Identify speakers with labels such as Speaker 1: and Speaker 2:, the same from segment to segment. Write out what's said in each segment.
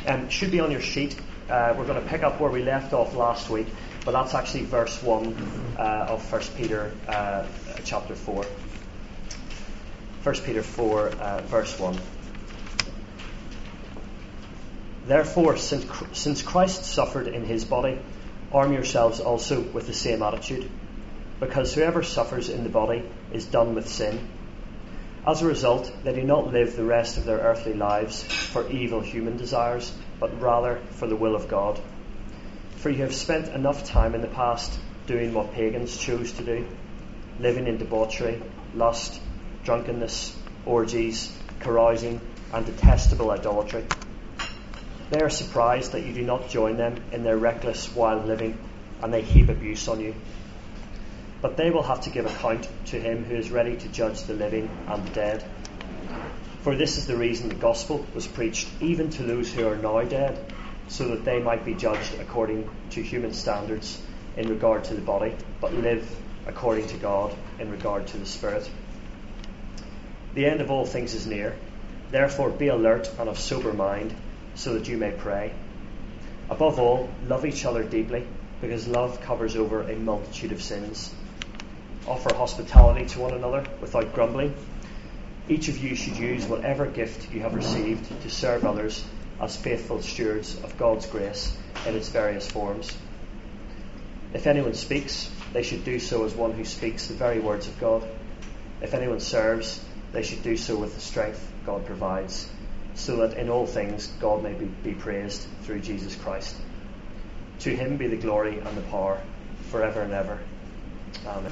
Speaker 1: Should be on your sheet. We're going to pick up where we left off last week, but that's actually verse 1 of 1 Peter chapter 4. 1 Peter 4, verse 1. Therefore, since Christ suffered in his body, arm yourselves also with the same attitude, because whoever suffers in the body is done with sin. As a result, they do not live the rest of their earthly lives for evil human desires, but rather for the will of God. For you have spent enough time in the past doing what pagans chose to do, living in debauchery, lust, drunkenness, orgies, carousing, and detestable idolatry. They are surprised that you do not join them in their reckless, wild living, and they heap abuse on you. But they will have to give account to him who is ready to judge the living and the dead. For this is the reason the gospel was preached even to those who are now dead, so that they might be judged according to human standards in regard to the body, but live according to God in regard to the spirit. The end of all things is near. Therefore be alert and of sober mind, so that you may pray. Above all, love each other deeply, because love covers over a multitude of sins. Offer hospitality to one another without grumbling. Each of you should use whatever gift you have received to serve others as faithful stewards of God's grace in its various forms. If anyone speaks, they should do so as one who speaks the very words of God. If anyone serves, they should do so with the strength God provides, so that in all things God may be praised through Jesus Christ. To him be the glory and the power forever and ever. Amen.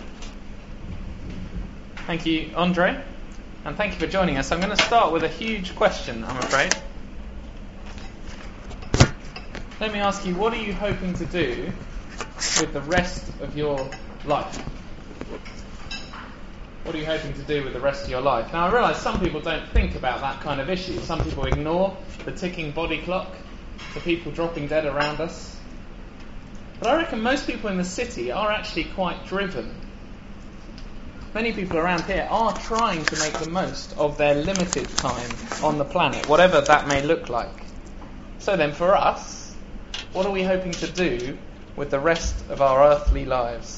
Speaker 2: Thank you, Andre, and thank you for joining us. I'm going to start with a huge question, I'm afraid. Let me ask you, what are you hoping to do with the rest of your life? What are you hoping to do with the rest of your life? Now, I realise some people don't think about that kind of issue. Some people ignore the ticking body clock, the people dropping dead around us. But I reckon most people in the city are actually quite driven. Many people around here are trying to make the most of their limited time on the planet, whatever that may look like. So then for us, what are we hoping to do with the rest of our earthly lives?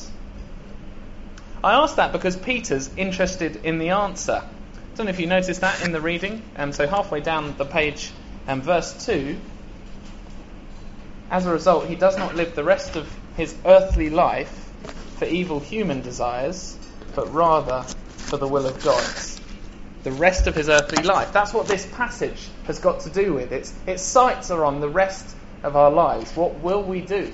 Speaker 2: I ask that because Peter's interested in the answer. I don't know if you noticed that in the reading. So halfway down the page, verse 2, as a result, he does not live the rest of his earthly life for evil human desires, but rather for the will of God. The rest of his earthly life. That's what this passage has got to do with. Its sights are on the rest of our lives. What will we do?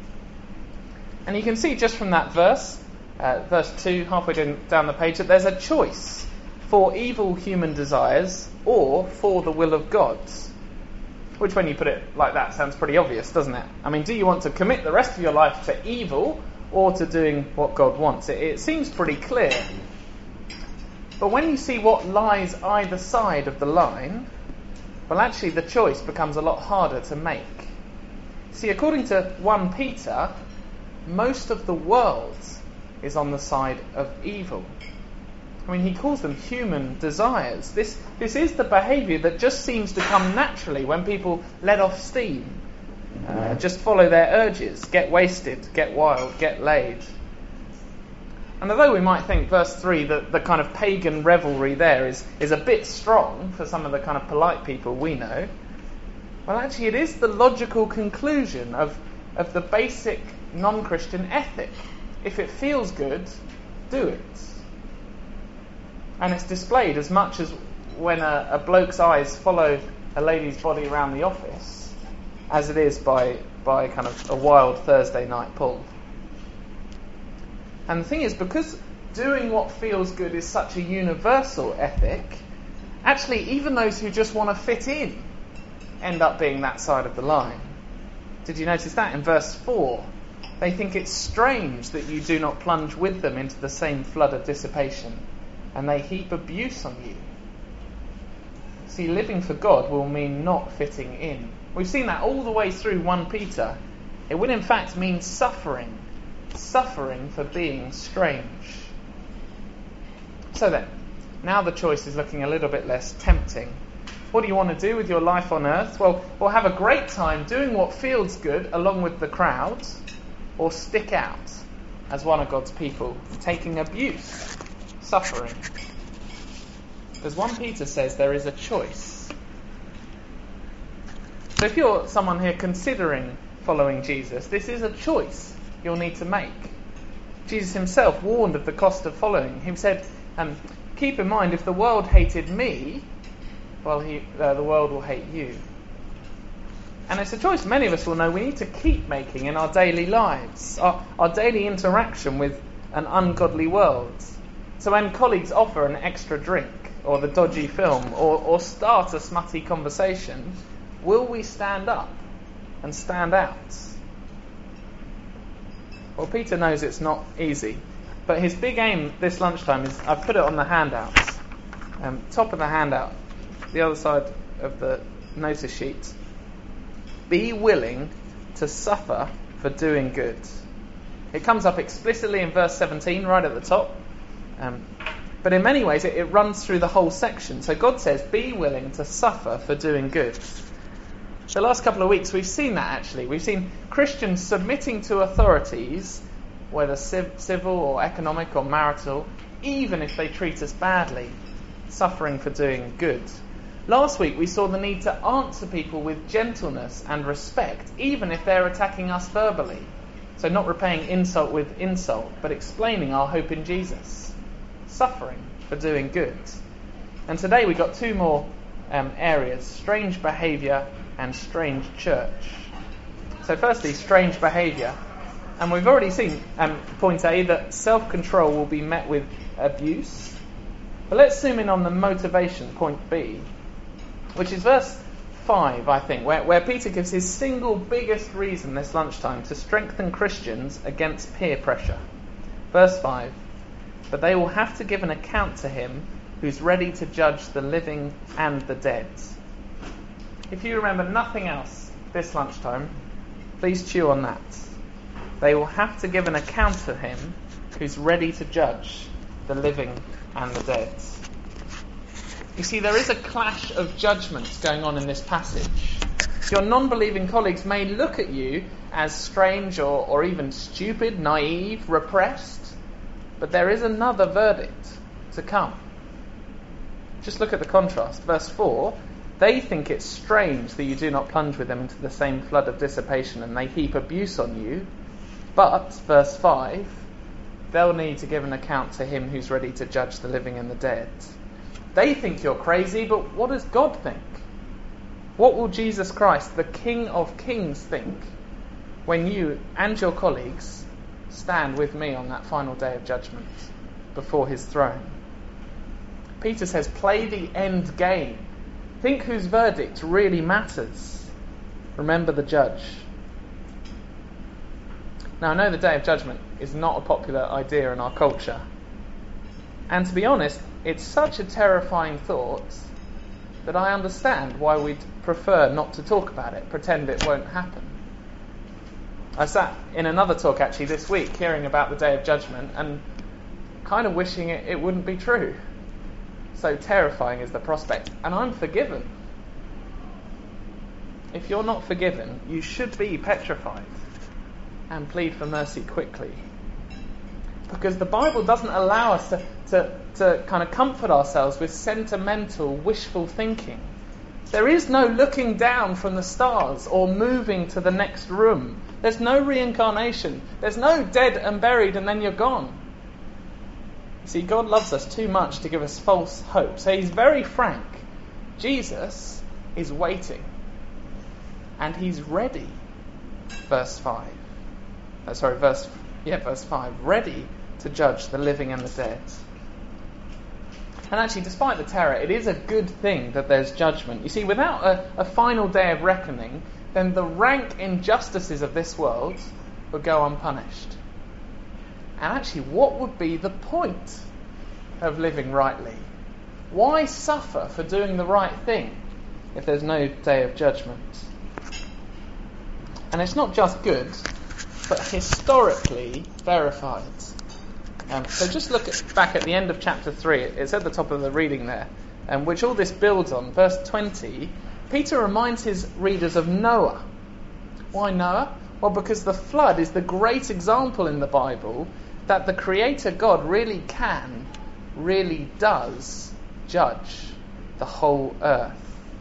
Speaker 2: And you can see just from that verse 2, halfway down the page, that there's a choice for evil human desires or for the will of God. Which, when you put it like that, sounds pretty obvious, doesn't it? I mean, do you want to commit the rest of your life to evil or to doing what God wants? It seems pretty clear. But when you see what lies either side of the line, well, actually the choice becomes a lot harder to make. See, according to 1 Peter, most of the world is on the side of evil. I mean, he calls them human desires. This is the behaviour that just seems to come naturally when people let off steam. Just follow their urges, get wasted, get wild, get laid. And although we might think verse 3 that the kind of pagan revelry there is a bit strong for some of the kind of polite people we know, well, actually it is the logical conclusion of the basic non-Christian ethic. If it feels good, do it. And it's displayed as much as when a bloke's eyes follow a lady's body around the office, as it is by kind of a wild Thursday night pull. And the thing is, because doing what feels good is such a universal ethic, actually even those who just want to fit in end up being that side of the line. Did you notice that in verse 4? They think it's strange that you do not plunge with them into the same flood of dissipation, and they heap abuse on you. See, living for God will mean not fitting in. We've seen that all the way through 1 Peter. It would in fact mean suffering for being strange. So then, now the choice is looking a little bit less tempting. What do you want to do with your life on earth? Well, have a great time doing what feels good along with the crowd, or stick out as one of God's people, taking abuse, suffering. As 1 Peter says, there is a choice. So if you're someone here considering following Jesus, this is a choice you'll need to make. Jesus himself warned of the cost of following. He said, keep in mind, if the world hated me, well, the world will hate you. And it's a choice many of us will know we need to keep making in our daily lives, our daily interaction with an ungodly world. So when colleagues offer an extra drink, or the dodgy film, or start a smutty conversation, will we stand up and stand out? Well, Peter knows it's not easy, but his big aim this lunchtime is, I've put it on the handouts, top of the handout, the other side of the notice sheet. Be willing to suffer for doing good. It comes up explicitly in verse 17, right at the top. But in many ways, it runs through the whole section. So God says, be willing to suffer for doing good. The last couple of weeks, we've seen that actually. We've seen Christians submitting to authorities, whether civil or economic or marital, even if they treat us badly, suffering for doing good. Last week, we saw the need to answer people with gentleness and respect, even if they're attacking us verbally. So not repaying insult with insult, but explaining our hope in Jesus. Suffering for doing good. And today we've got two more areas, strange behaviour and strange church. So firstly, strange behaviour. And we've already seen, point A, that self-control will be met with abuse. But let's zoom in on the motivation, point B, which is verse 5, I think, where Peter gives his single biggest reason this lunchtime to strengthen Christians against peer pressure. Verse 5, but they will have to give an account to him who's ready to judge the living and the dead. If you remember nothing else this lunchtime, please chew on that. They will have to give an account to him who's ready to judge the living and the dead. You see, there is a clash of judgments going on in this passage. Your non-believing colleagues may look at you as strange or even stupid, naive, repressed, but there is another verdict to come. Just look at the contrast. Verse 4, they think it's strange that you do not plunge with them into the same flood of dissipation and they heap abuse on you. But, verse 5, they'll need to give an account to him who's ready to judge the living and the dead. They think you're crazy, but what does God think? What will Jesus Christ, the King of Kings, think when you and your colleagues stand with me on that final day of judgment before his throne? Peter says, play the end game. Think whose verdict really matters. Remember the judge. Now, I know the day of judgment is not a popular idea in our culture. And to be honest, it's such a terrifying thought that I understand why we'd prefer not to talk about it, pretend it won't happen. I sat in another talk actually this week hearing about the day of judgment and kind of wishing it wouldn't be true. So terrifying is the prospect. And I'm forgiven. If you're not forgiven, you should be petrified and plead for mercy quickly. Because the Bible doesn't allow us to kind of comfort ourselves with sentimental, wishful thinking. There is no looking down from the stars or moving to the next room. There's no reincarnation. There's no dead and buried and then you're gone. See, God loves us too much to give us false hope. So he's very frank. Jesus is waiting. And he's ready. Verse 5. Verse 5. Ready to judge the living and the dead. And actually, despite the terror, it is a good thing that there's judgment. You see, without a final day of reckoning, then the rank injustices of this world would go unpunished. And actually, what would be the point of living rightly? Why suffer for doing the right thing if there's no day of judgment? And it's not just good, but historically verified. So just look back at the end of chapter 3. It's at the top of the reading there. which all this builds on, verse 20, Peter reminds his readers of Noah. Why Noah? Well, because the flood is the great example in the Bible that the Creator God really does judge the whole earth.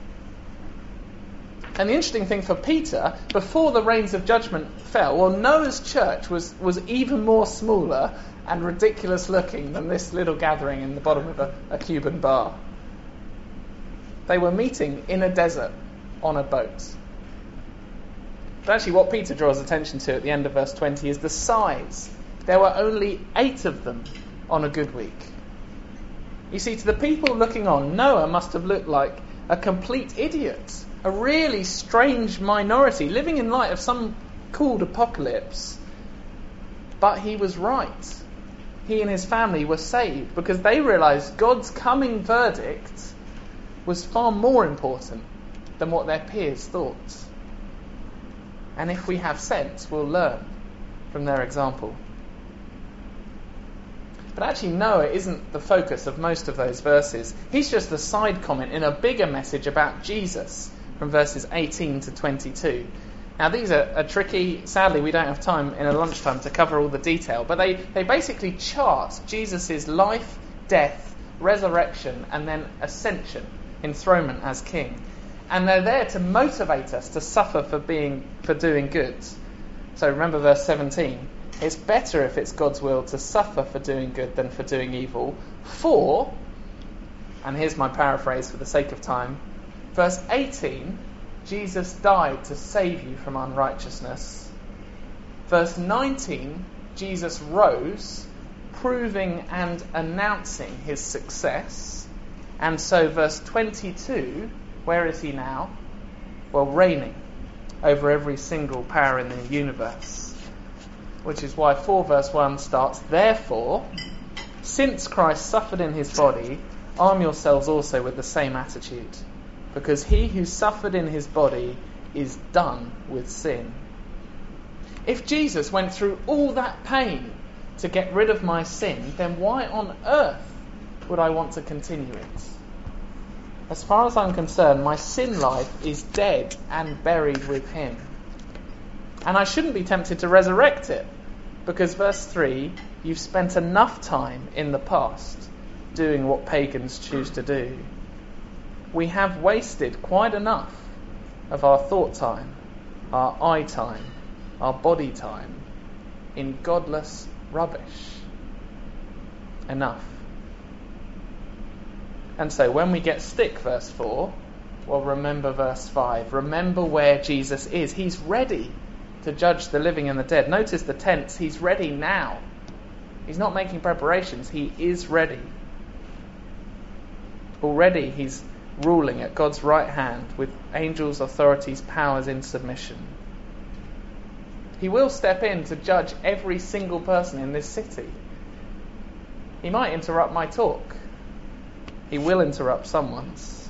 Speaker 2: And the interesting thing for Peter, before the rains of judgment fell, well, Noah's church was even more smaller and ridiculous looking than this little gathering in the bottom of a Cuban bar. They were meeting in a desert on a boat. But actually what Peter draws attention to at the end of verse 20 is the size. There were only 8 of them on a good week. You see, to the people looking on, Noah must have looked like a complete idiot, a really strange minority, living in light of some called apocalypse. But he was right. He and his family were saved because they realised God's coming verdict was far more important than what their peers thought. And if we have sense, we'll learn from their example. But actually Noah isn't the focus of most of those verses. He's just a side comment in a bigger message about Jesus from verses 18 to 22. Now these are tricky. Sadly, we don't have time in a lunchtime to cover all the detail. But they basically chart Jesus' life, death, resurrection, and then ascension, enthronement as king. And they're there to motivate us to suffer for doing good. So remember verse 17. It's better if it's God's will to suffer for doing good than for doing evil. For, and here's my paraphrase for the sake of time, verse 18, Jesus died to save you from unrighteousness. Verse 19, Jesus rose, proving and announcing his success. And so verse 22, where is he now? Well, reigning over every single power in the universe. Which is why 4 verse 1 starts, therefore, since Christ suffered in his body, arm yourselves also with the same attitude. Because he who suffered in his body is done with sin. If Jesus went through all that pain to get rid of my sin, then why on earth would I want to continue it? As far as I'm concerned, my sin life is dead and buried with him. And I shouldn't be tempted to resurrect it, because verse 3, you've spent enough time in the past doing what pagans choose to do. We have wasted quite enough of our thought time, our eye time, our body time in godless rubbish. Enough. And so when we get stick, verse 4, well, remember verse 5. Remember where Jesus is. He's ready to judge the living and the dead. Notice the tense, he's ready now. He's not making preparations, he is ready. Already he's ruling at God's right hand with angels, authorities, powers in submission. He will step in to judge every single person in this city. He might interrupt my talk. He will interrupt someone's.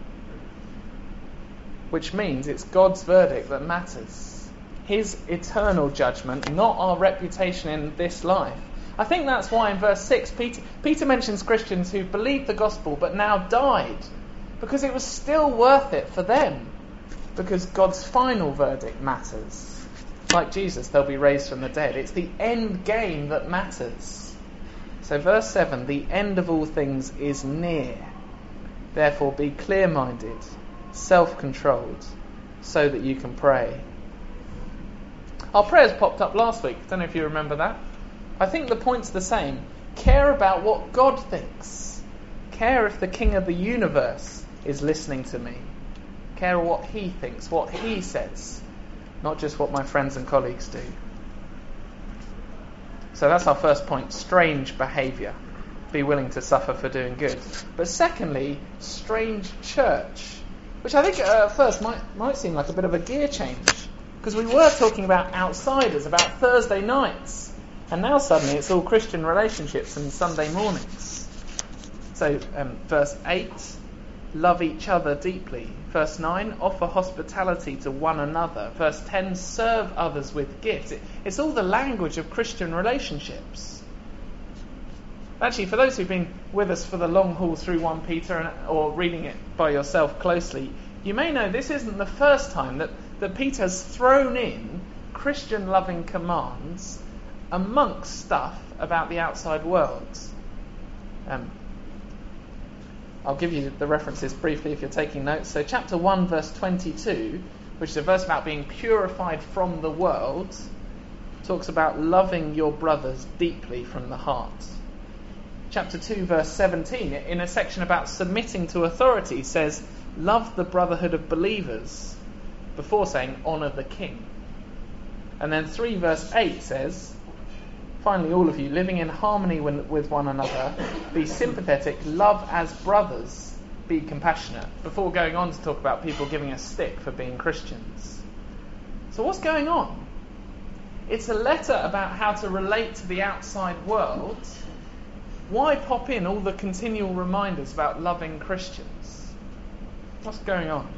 Speaker 2: Which means it's God's verdict that matters. His eternal judgment, not our reputation in this life. I think that's why in verse 6 Peter mentions Christians who believed the gospel but now died, because it was still worth it for them, because God's final verdict matters. Like Jesus, they'll be raised from the dead. It's the end game that matters. So verse 7, the end of all things is near. Therefore be clear-minded, self-controlled, so that you can pray. Our prayers popped up last week. Don't know if you remember that. I think the point's the same. Care about what God thinks. Care if the King of the universe is listening to me. Care what he thinks, what he says, not just what my friends and colleagues do. So that's our first point, strange behaviour. Be willing to suffer for doing good. But secondly, strange church, which I think at first might seem like a bit of a gear change. Because we were talking about outsiders, about Thursday nights, and now suddenly it's all Christian relationships and Sunday mornings. So verse 8, love each other deeply. Verse 9, offer hospitality to one another. Verse 10, serve others with gifts. It's all the language of Christian relationships. Actually, for those who've been with us for the long haul through 1 Peter or reading it by yourself closely, you may know this isn't the first time that Peter has thrown in Christian-loving commands amongst stuff about the outside world. I'll give you the references briefly if you're taking notes. So chapter 1, verse 22, which is a verse about being purified from the world, talks about loving your brothers deeply from the heart. Chapter 2, verse 17, in a section about submitting to authority, says, love the brotherhood of believers, before saying, honour the king. And then 3, verse 8 says, finally, all of you, living in harmony with one another, be sympathetic, love as brothers, be compassionate, before going on to talk about people giving a stick for being Christians. So what's going on? It's a letter about how to relate to the outside world. Why pop in all the continual reminders about loving Christians? What's going on?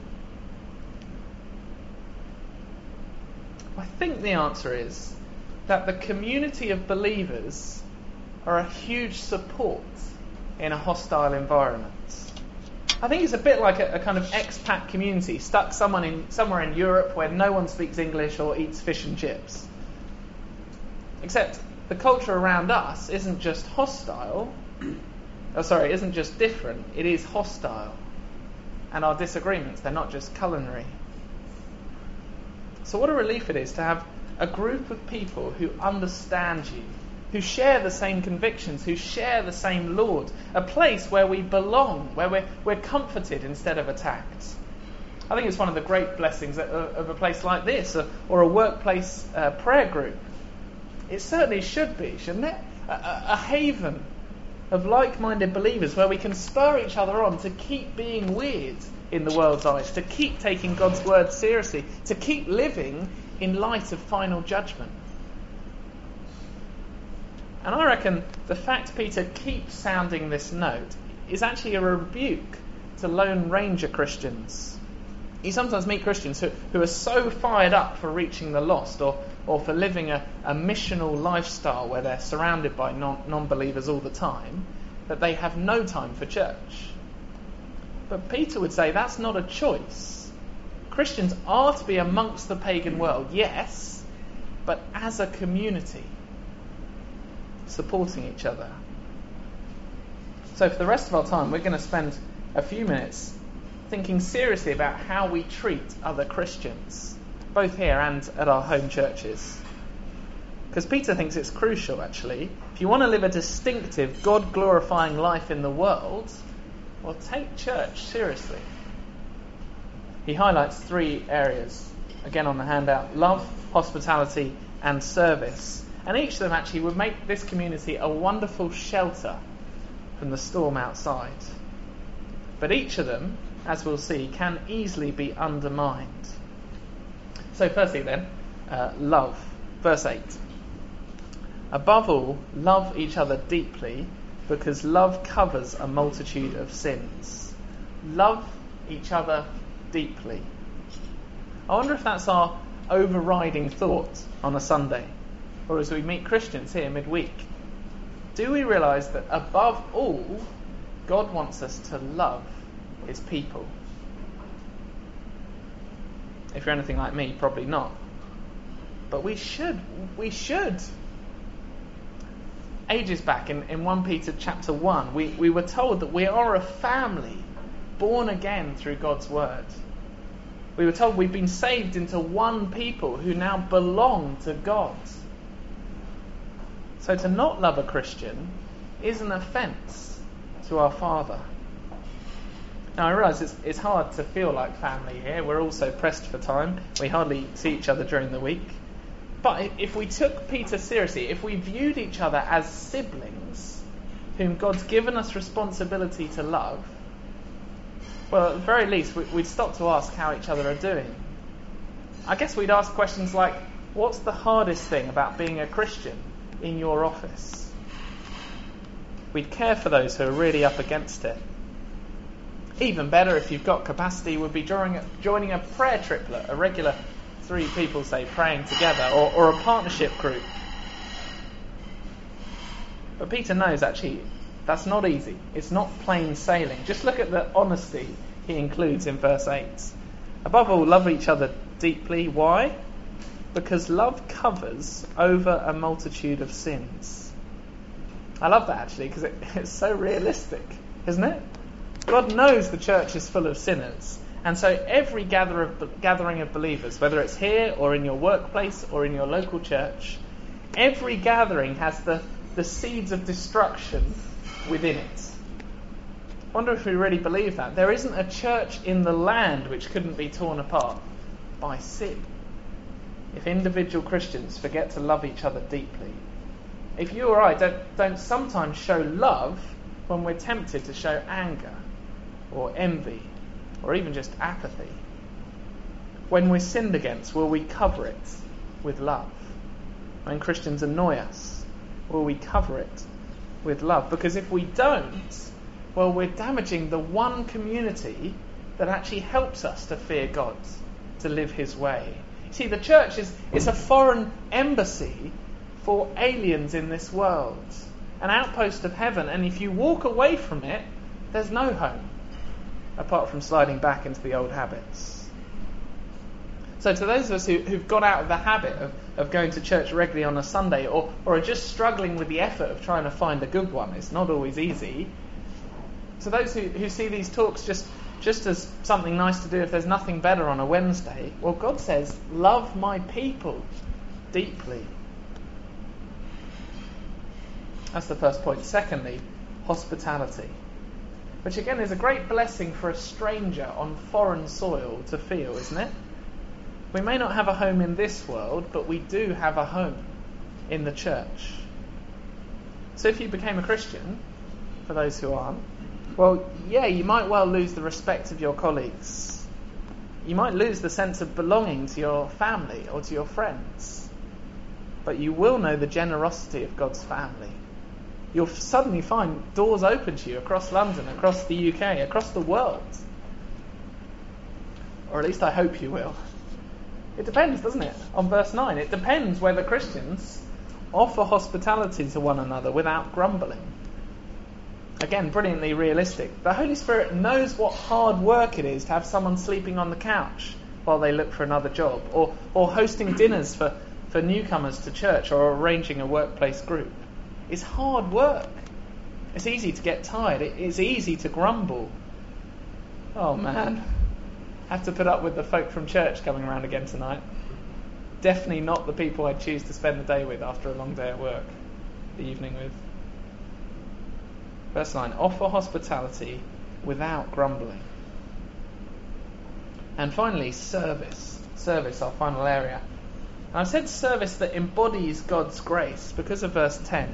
Speaker 2: I think the answer is that the community of believers are a huge support in a hostile environment. I think it's a bit like a kind of expat community stuck somewhere in Europe where no one speaks English or eats fish and chips. Except the culture around us isn't just isn't just different, it is hostile. And our disagreements, they're not just culinary. So what a relief it is to have a group of people who understand you, who share the same convictions, who share the same Lord, a place where we belong, where we're comforted instead of attacked. I think it's one of the great blessings of a place like this, or a workplace prayer group. It certainly should be, shouldn't it? A haven of like-minded believers where we can spur each other on to keep being weird in the world's eyes, to keep taking God's word seriously, to keep living in light of final judgment. And I reckon the fact Peter keeps sounding this note is actually a rebuke to Lone Ranger Christians. You sometimes meet Christians who are so fired up for reaching the lost or for living a missional lifestyle where they're surrounded by non-believers all the time that they have no time for church. But Peter would say that's not a choice. Christians are to be amongst the pagan world, yes, but as a community, supporting each other. So for the rest of our time, we're going to spend a few minutes thinking seriously about how we treat other Christians, both here and at our home churches. Because Peter thinks it's crucial, actually. If you want to live a distinctive, God-glorifying life in the world, well, take church seriously. He highlights 3 areas, again on the handout: love, hospitality, and service. And each of them actually would make this community a wonderful shelter from the storm outside. But each of them, as we'll see, can easily be undermined. So firstly then, love. Verse 8. Above all, love each other deeply, because love covers a multitude of sins. Love each other deeply. I wonder if that's our overriding thought on a Sunday, or as we meet Christians here midweek. Do we realise that above all, God wants us to love his people? If you're anything like me, probably not. But we should. We should. Ages back in 1 Peter chapter 1, we were told that we are a family born again through God's word. We were told we've been saved into one people who now belong to God. So to not love a Christian is an offence to our Father. Now I realise it's hard to feel like family here. We're all so pressed for time. We hardly see each other during the week. But if we took Peter seriously, if we viewed each other as siblings whom God's given us responsibility to love, well, at the very least, we'd stop to ask how each other are doing. I guess we'd ask questions like, what's the hardest thing about being a Christian in your office? We'd care for those who are really up against it. Even better, if you've got capacity, would be joining a prayer triplet, a regular 3 people, say, praying together, or a partnership group. But Peter knows actually that's not easy. It's not plain sailing. Just look at the honesty he includes in verse 8. Above all, love each other deeply. Why? Because love covers over a multitude of sins. I love that actually because it's so realistic, isn't it? God knows the church is full of sinners. And so every gathering of believers, whether it's here or in your workplace or in your local church, every gathering has the seeds of destruction within it. I wonder if we really believe that. There isn't a church in the land which couldn't be torn apart by sin. If individual Christians forget to love each other deeply. If you or I don't sometimes show love when we're tempted to show anger or envy or even just apathy. When we're sinned against, will we cover it with love? When Christians annoy us, will we cover it with love? Because if we don't, well, we're damaging the one community that actually helps us to fear God, to live his way. See, the church is a foreign embassy for aliens in this world, an outpost of heaven, and if you walk away from it, there's no home, apart from sliding back into the old habits. So to those of us who've got out of the habit of going to church regularly on a Sunday, or are just struggling with the effort of trying to find a good one, it's not always easy. To those who see these talks just as something nice to do if there's nothing better on a Wednesday, well, God says, love my people deeply. That's the first point. Secondly, hospitality, which again is a great blessing for a stranger on foreign soil to feel, isn't it? We may not have a home in this world, but we do have a home in the church. So if you became a Christian, for those who aren't, well, yeah, you might well lose the respect of your colleagues. You might lose the sense of belonging to your family or to your friends. But you will know the generosity of God's family. You'll suddenly find doors open to you across London, across the UK, across the world. Or at least I hope you will. It depends, doesn't it? On verse 9, it depends whether Christians offer hospitality to one another without grumbling. Again, brilliantly realistic. The Holy Spirit knows what hard work it is to have someone sleeping on the couch while they look for another job, or hosting dinners for newcomers to church, or arranging a workplace group. It's hard work. It's easy to get tired. It's easy to grumble. Oh man, have to put up with the folk from church coming around again tonight. Definitely not the people I'd choose to spend the day with after a long day at work, the evening with. Verse 9, offer hospitality without grumbling. And finally, service. Service, our final area. And I've said service that embodies God's grace because of verse 10.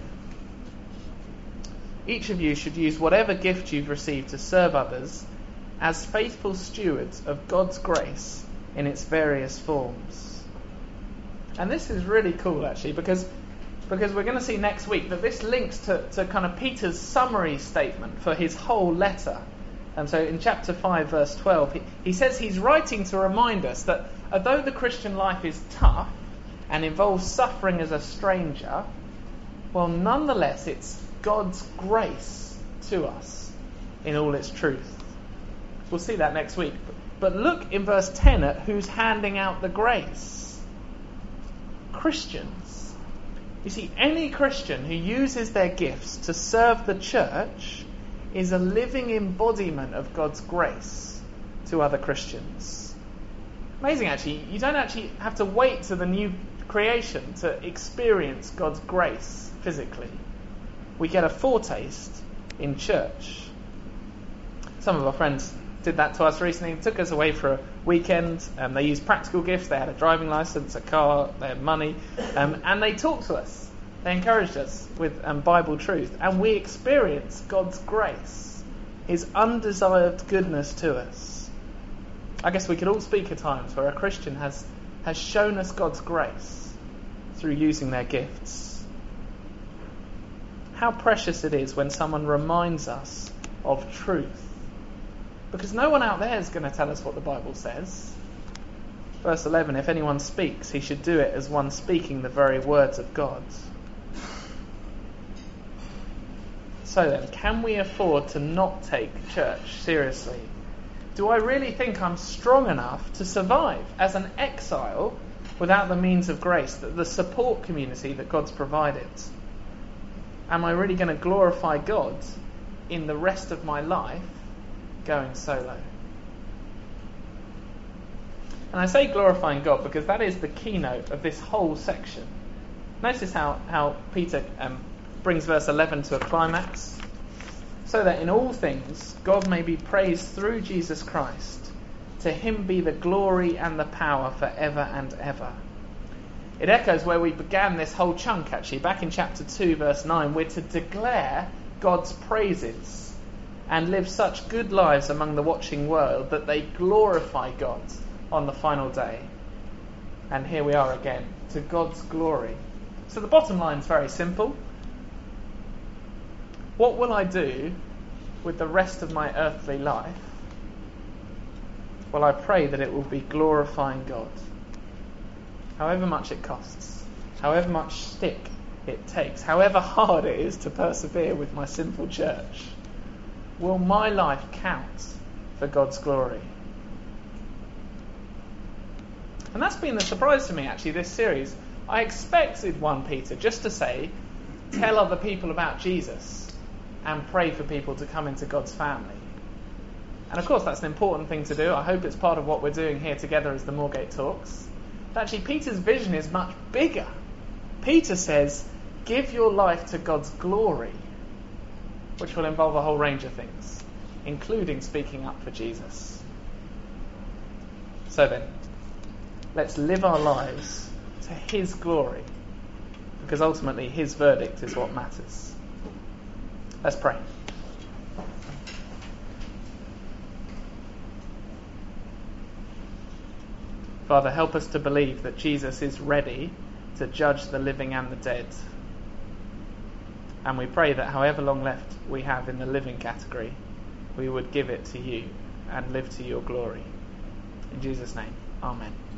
Speaker 2: Each of you should use whatever gift you've received to serve others as faithful stewards of God's grace in its various forms. And this is really cool actually because we're going to see next week that this links to kind of Peter's summary statement for his whole letter. And so in chapter 5 verse 12 he says he's writing to remind us that although the Christian life is tough and involves suffering as a stranger, well, nonetheless it's God's grace to us in all its truth. We'll see that next week. But look in verse 10 at who's handing out the grace. Christians. You see, any Christian who uses their gifts to serve the church is a living embodiment of God's grace to other Christians. Amazing, actually. You don't actually have to wait to the new creation to experience God's grace physically. We get a foretaste in church. Some of our friends did that to us recently. They took us away for a weekend. They used practical gifts. They had a driving license, a car, they had money, and they talked to us. They encouraged us with Bible truth, and we experienced God's grace, His undesired goodness to us. I guess we could all speak of times where a Christian has shown us God's grace through using their gifts. How precious it is when someone reminds us of truth. Because no one out there is going to tell us what the Bible says. Verse 11, if anyone speaks, he should do it as one speaking the very words of God. So then, can we afford to not take church seriously? Do I really think I'm strong enough to survive as an exile without the means of grace, the support community that God's provided? Am I really going to glorify God in the rest of my life going solo? And I say glorifying God because that is the keynote of this whole section. Notice how Peter brings verse 11 to a climax. So that in all things God may be praised through Jesus Christ. To him be the glory and the power forever and ever. It echoes where we began this whole chunk actually. Back in chapter 2 verse 9, we're to declare God's praises and live such good lives among the watching world that they glorify God on the final day. And here we are again, to God's glory. So the bottom line is very simple. What will I do with the rest of my earthly life? Well, I pray that it will be glorifying God. However much it costs, however much stick it takes, however hard it is to persevere with my sinful church, will my life count for God's glory? And that's been the surprise to me, actually, this series. I expected 1 Peter just to say, tell other people about Jesus and pray for people to come into God's family. And of course, that's an important thing to do. I hope it's part of what we're doing here together as the Moorgate Talks. But actually, Peter's vision is much bigger. Peter says, give your life to God's glory, which will involve a whole range of things, including speaking up for Jesus. So then, let's live our lives to his glory, because ultimately his verdict is what matters. Let's pray. Father, help us to believe that Jesus is ready to judge the living and the dead. And we pray that however long left we have in the living category, we would give it to you and live to your glory. In Jesus' name, amen.